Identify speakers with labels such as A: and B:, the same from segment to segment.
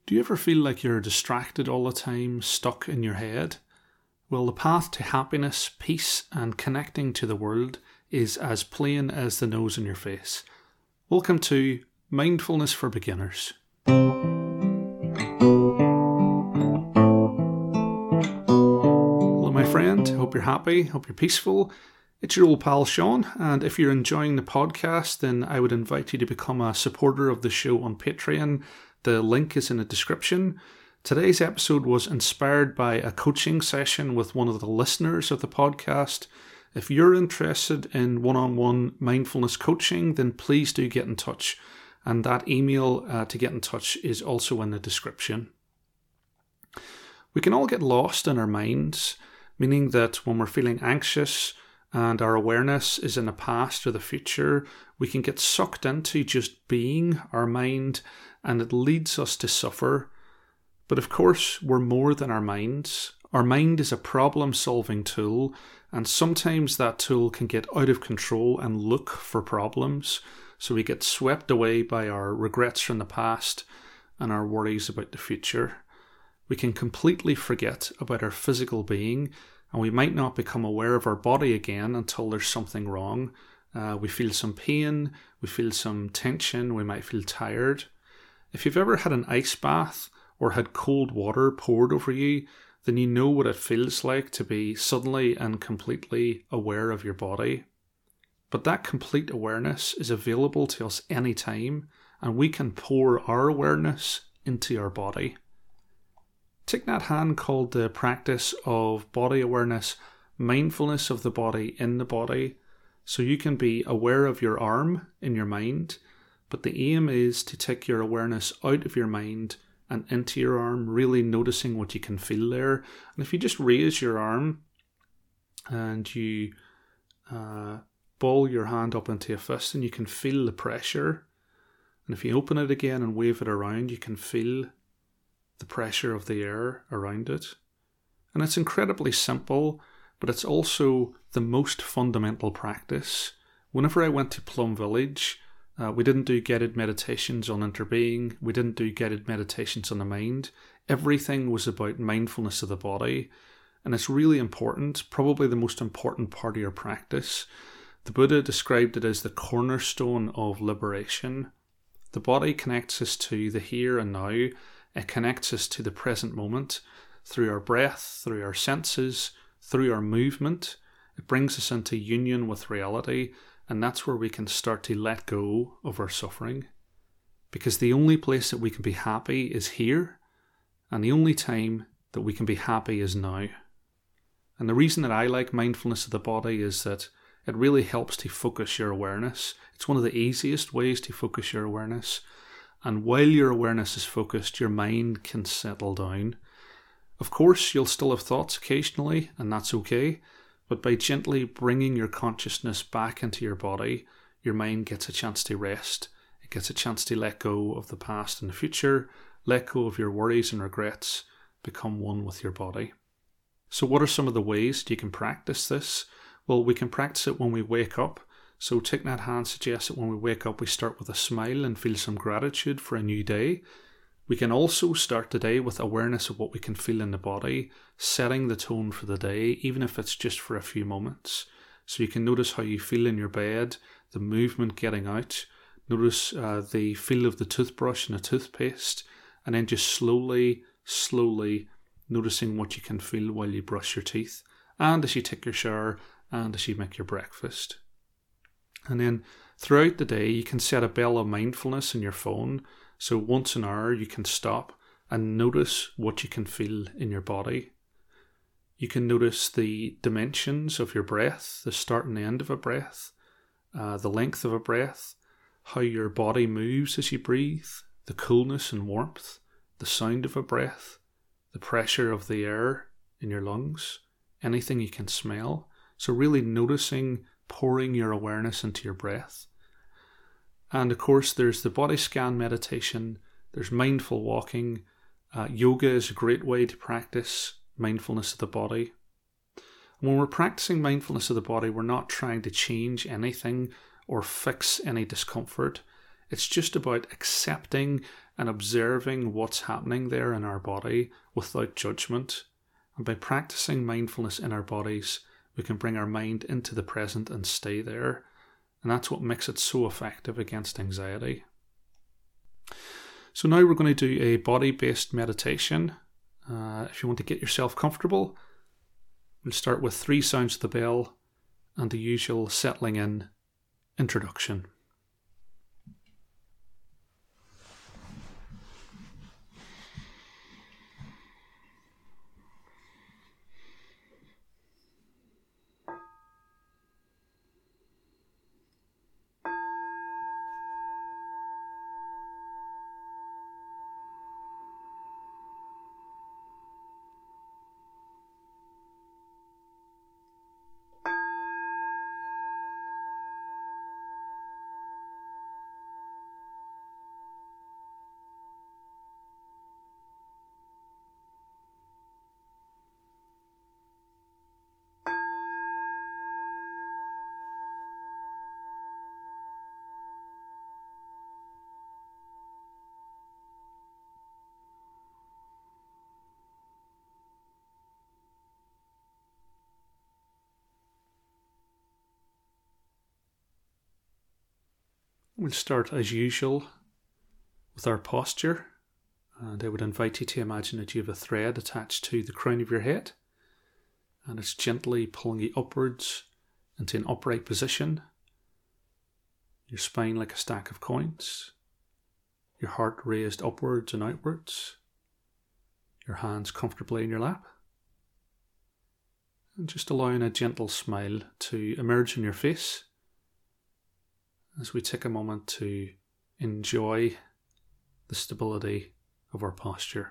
A: Do you ever feel like you're distracted all the time, stuck in your head? Well, the path to happiness, peace, and connecting to the world is as plain as the nose on your face. Welcome to Mindfulness for Beginners. Hello, my friend. Hope you're happy. Hope you're peaceful. It's your old pal Sean, and if you're enjoying the podcast, then I would invite you to become a supporter of the show on Patreon. The link is in the description. Today's episode was inspired by a coaching session with one of the listeners of the podcast. If you're interested in one-on-one mindfulness coaching, then please do get in touch. And that email to get in touch is also in the description. We can all get lost in our minds, meaning that when we're feeling anxious and our awareness is in the past or the future, we can get sucked into just being our mind, and it leads us to suffer. But of course, we're more than our minds. Our mind is a problem-solving tool, and sometimes that tool can get out of control and look for problems. So we get swept away by our regrets from the past and our worries about the future. We can completely forget about our physical being, and we might not become aware of our body again until there's something wrong. We feel some pain, we feel some tension, we might feel tired. If you've ever had an ice bath or had cold water poured over you, then you know what it feels like to be suddenly and completely aware of your body. But that complete awareness is available to us anytime, and we can pour our awareness into our body. Thich Nhat Hanh called the practice of body awareness mindfulness of the body in the body. So you can be aware of your arm in your mind, but the aim is to take your awareness out of your mind and into your arm, really noticing what you can feel there. And if you just raise your arm and you ball your hand up into a fist, and you can feel the pressure. And if you open it again and wave it around, you can feel the pressure of the air around it. And it's incredibly simple, but it's also the most fundamental practice. Whenever I went to Plum Village, we didn't do guided meditations on interbeing. We didn't do guided meditations on the mind. Everything was about mindfulness of the body. And it's really important, probably the most important part of your practice. The Buddha described it as the cornerstone of liberation. The body connects us to the here and now. It connects us to the present moment through our breath, through our senses, through our movement. It brings us into union with reality. And that's where we can start to let go of our suffering. Because the only place that we can be happy is here, and the only time that we can be happy is now. And the reason that I like mindfulness of the body is that it really helps to focus your awareness. It's one of the easiest ways to focus your awareness. And while your awareness is focused, your mind can settle down. Of course, you'll still have thoughts occasionally, and that's okay. But by gently bringing your consciousness back into your body, your mind gets a chance to rest. It gets a chance to let go of the past and the future, let go of your worries and regrets, become one with your body. So what are some of the ways that you can practice this? Well, we can practice it when we wake up. So Thich Nhat Hanh suggests that when we wake up, we start with a smile and feel some gratitude for a new day. We can also start the day with awareness of what we can feel in the body, setting the tone for the day, even if it's just for a few moments. So you can notice how you feel in your bed, the movement getting out, notice the feel of the toothbrush and the toothpaste, and then just slowly noticing what you can feel while you brush your teeth, and as you take your shower, and as you make your breakfast. And then throughout the day, you can set a bell of mindfulness in your phone. So once an hour, you can stop and notice what you can feel in your body. You can notice the dimensions of your breath, the start and end of a breath, the length of a breath, how your body moves as you breathe, the coolness and warmth, the sound of a breath, the pressure of the air in your lungs, anything you can smell. So really noticing, pouring your awareness into your breath. And of course, there's the body scan meditation, there's mindful walking. Yoga is a great way to practice mindfulness of the body. And when we're practicing mindfulness of the body, we're not trying to change anything or fix any discomfort. It's just about accepting and observing what's happening there in our body without judgment. And by practicing mindfulness in our bodies, we can bring our mind into the present and stay there. And that's what makes it so effective against anxiety. So now we're going to do a body-based meditation. If you want to get yourself comfortable, we'll start with 3 sounds of the bell and the usual settling in introduction. We'll start as usual with our posture, and I would invite you to imagine that you have a thread attached to the crown of your head, and it's gently pulling you upwards into an upright position, your spine like a stack of coins, your heart raised upwards and outwards, your hands comfortably in your lap, and just allowing a gentle smile to emerge on your face as we take a moment to enjoy the stability of our posture.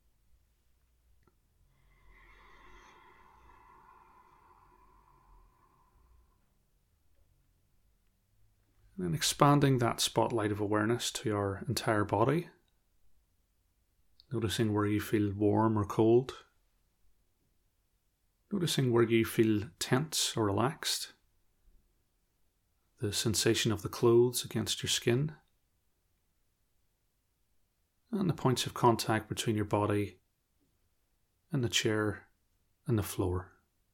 A: And then expanding that spotlight of awareness to our entire body, noticing where you feel warm or cold, noticing where you feel tense or relaxed, the sensation of the clothes against your skin, and the points of contact between your body and the chair and the floor.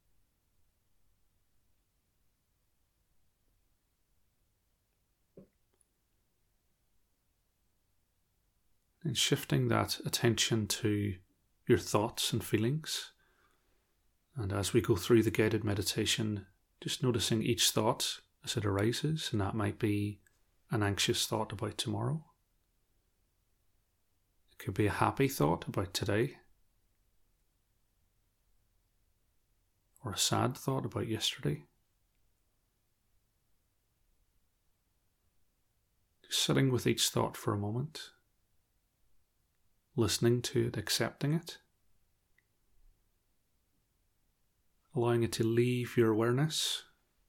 A: And shifting that attention to your thoughts and feelings. And as we go through the guided meditation, just noticing each thought as it arises, and that might be an anxious thought about tomorrow. It could be a happy thought about today, or a sad thought about yesterday. Just sitting with each thought for a moment, listening to it, accepting it, allowing it to leave your awareness,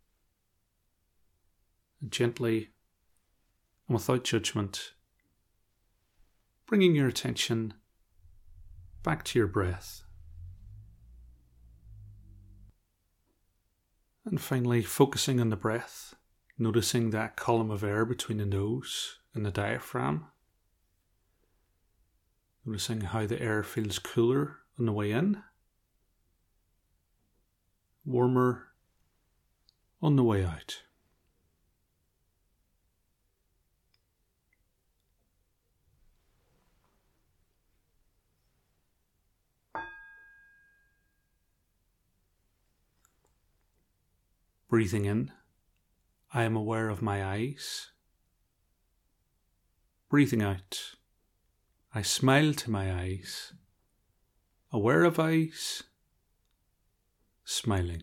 A: and gently and without judgment, bringing your attention back to your breath. And finally, focusing on the breath, noticing that column of air between the nose and the diaphragm. Noticing how the air feels cooler on the way in, warmer on the way out. Breathing in, I am aware of my eyes. Breathing out, I smile to my eyes. Aware of eyes, smiling.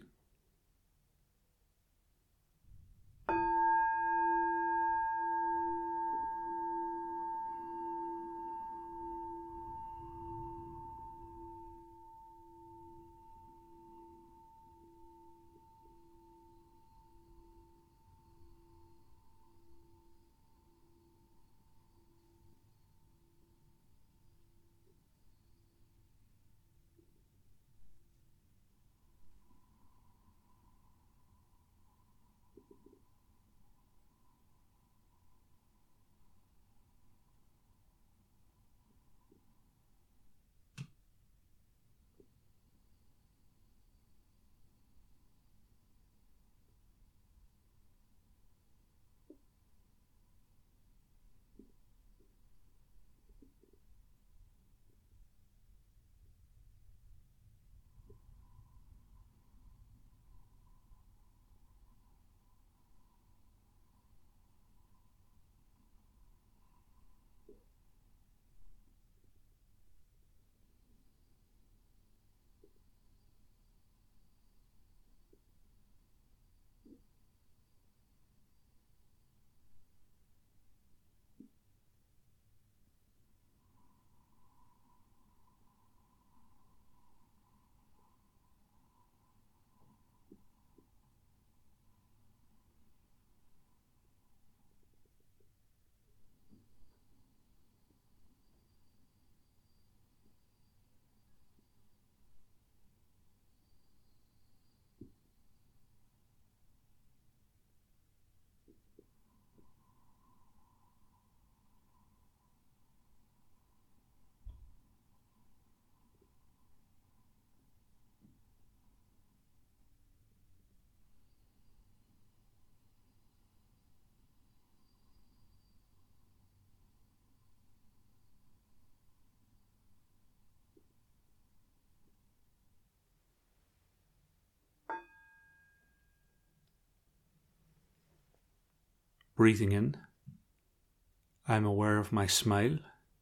A: Breathing in, I am aware of my smile.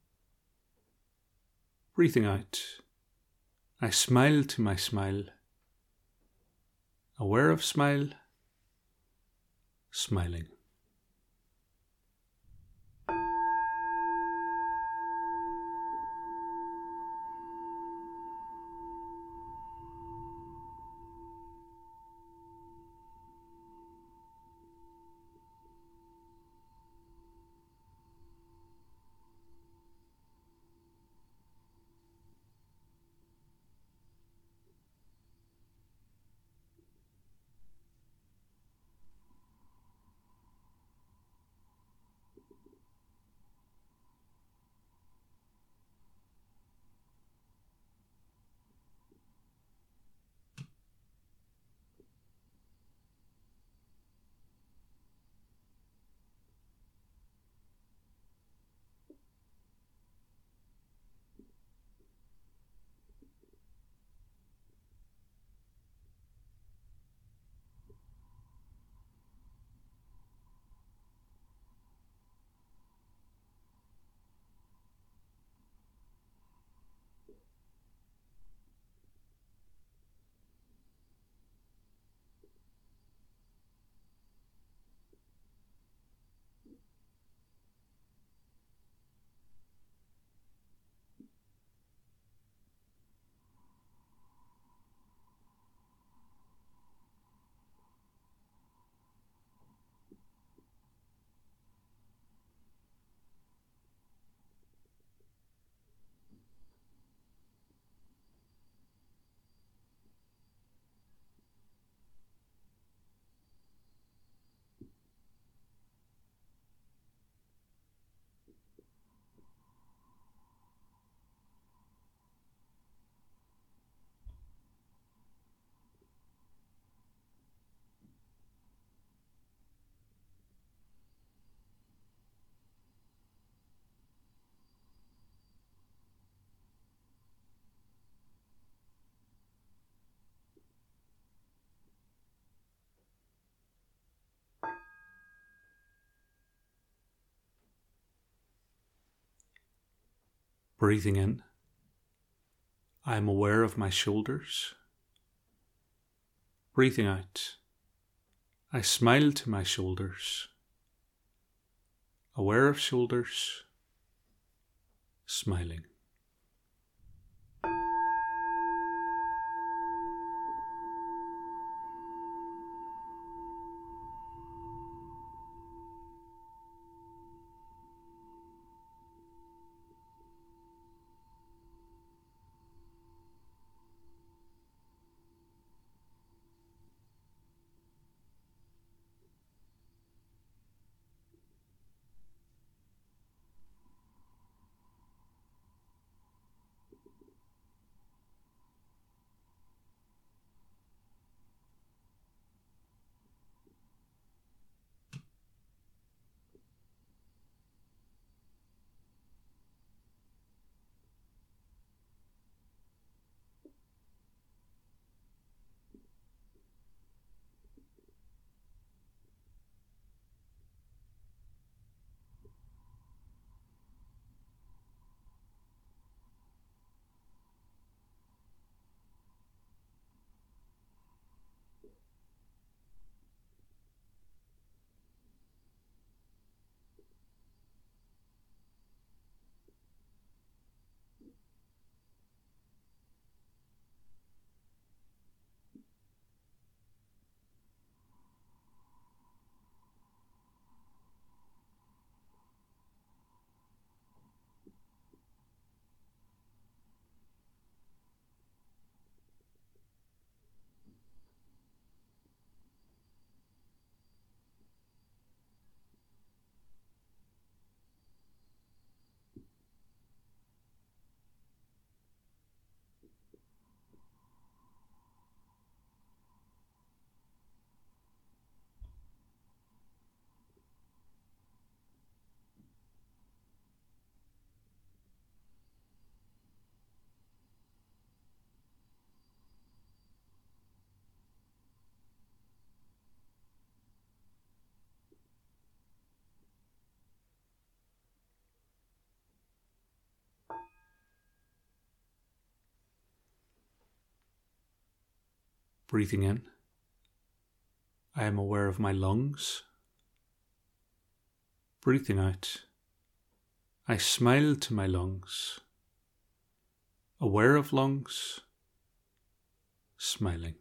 A: Breathing out, I smile to my smile. Aware of smile, smiling. Breathing in, I am aware of my shoulders. Breathing out, I smile to my shoulders. Aware of shoulders, smiling. Breathing in, I am aware of my lungs. Breathing out, I smile to my lungs. Aware of lungs, smiling.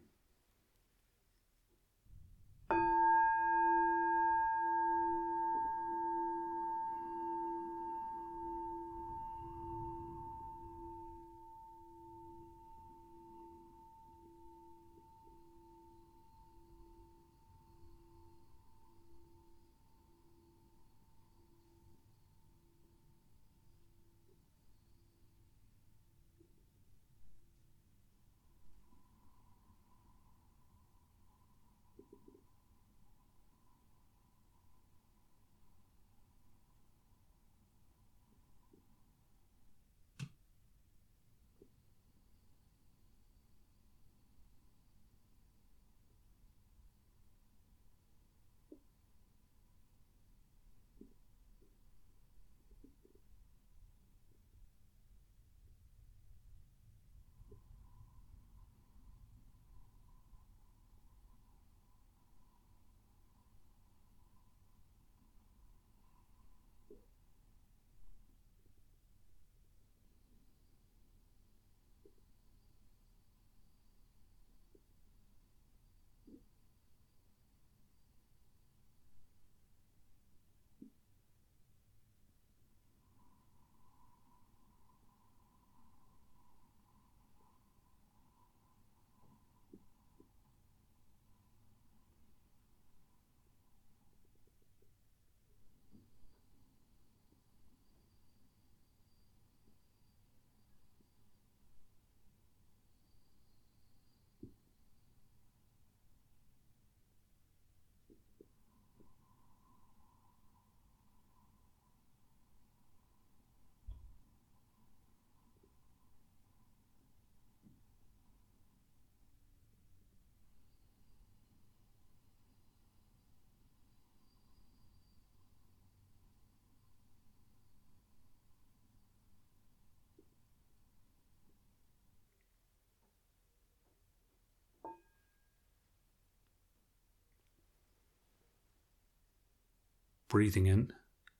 A: Breathing in,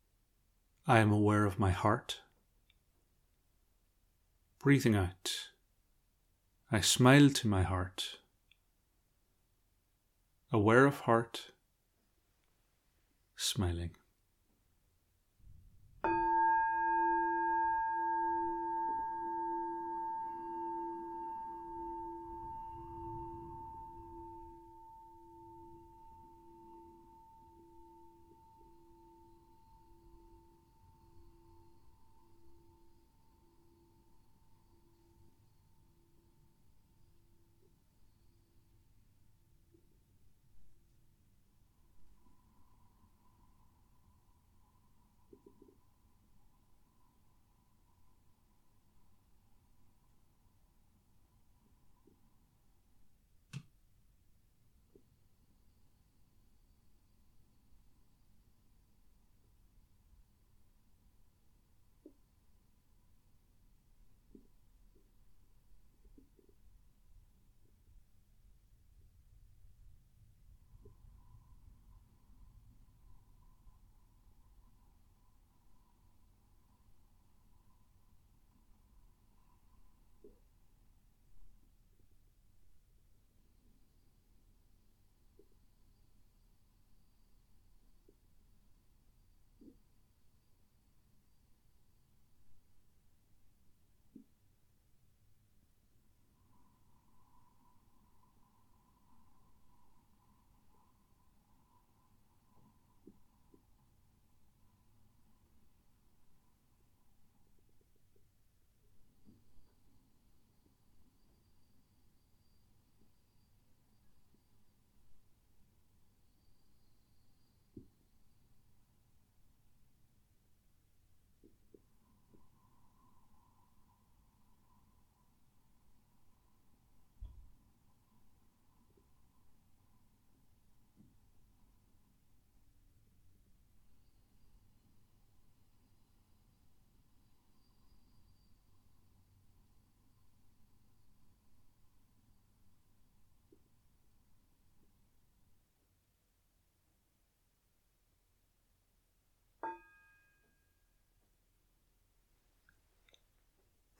A: I am aware of my heart. Breathing out, I smile to my heart. Aware of heart, smiling.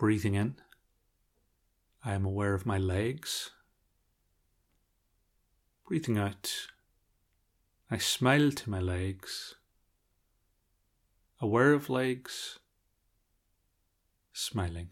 A: Breathing in, I am aware of my legs. Breathing out, I smile to my legs. Aware of legs, smiling.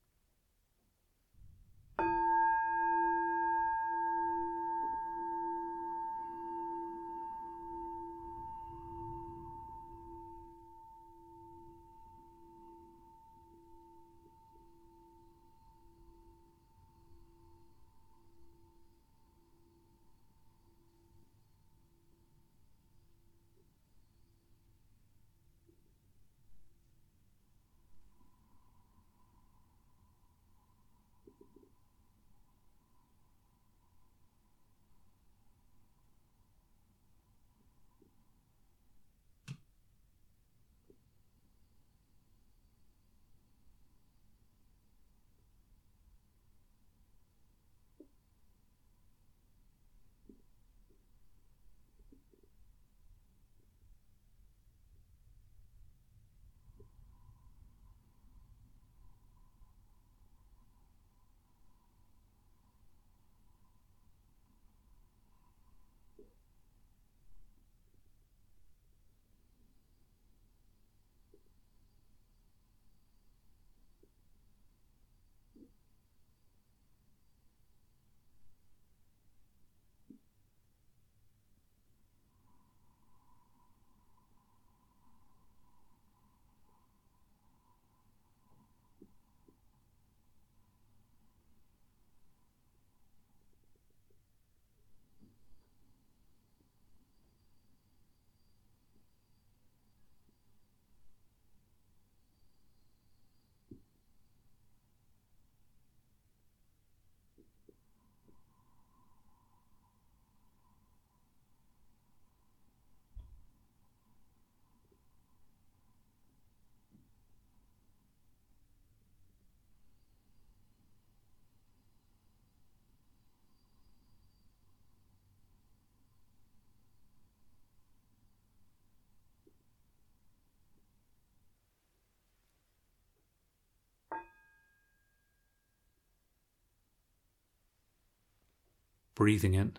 A: Breathing in,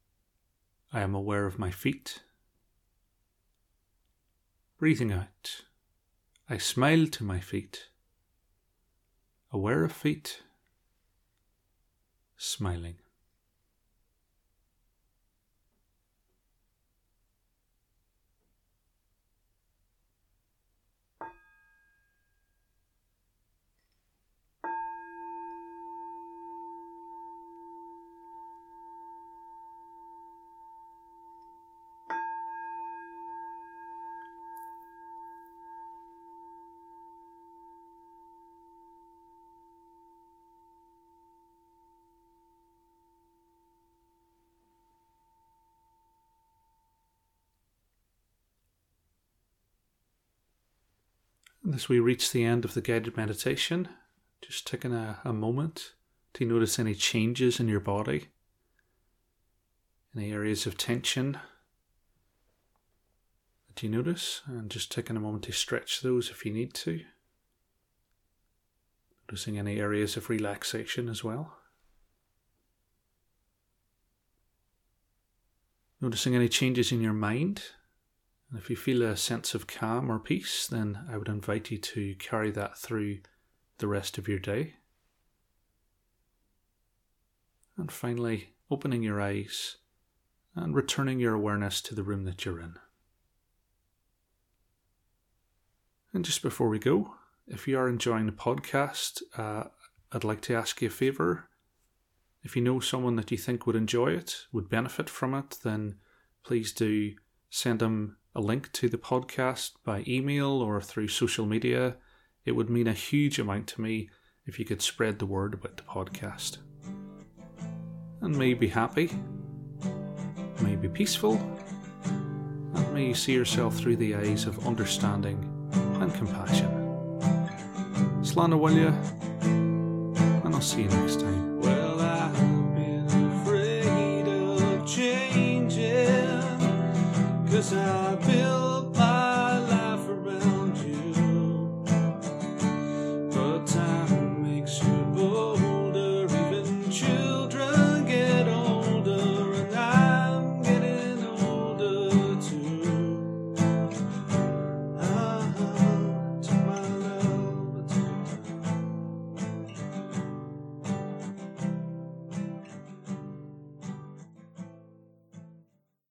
A: I am aware of my feet. Breathing out, I smile to my feet. Aware of feet, smiling. And as we reach the end of the guided meditation, just taking a moment to notice any changes in your body, any areas of tension that you notice, and just taking a moment to stretch those if you need to. Noticing any areas of relaxation as well. Noticing any changes in your mind. And if you feel a sense of calm or peace, then I would invite you to carry that through the rest of your day. And finally, opening your eyes and returning your awareness to the room that you're in. And just before we go, if you are enjoying the podcast, I'd like to ask you a favour. If you know someone that you think would enjoy it, would benefit from it, then please do send them a link to the podcast by email or through social media. It would mean a huge amount to me if you could spread the word about the podcast. And may you be happy, may you be peaceful, and may you see yourself through the eyes of understanding and compassion. Slán na bhaile, and I'll see you next time.
B: Well, I've been afraid of changing, 'cause I built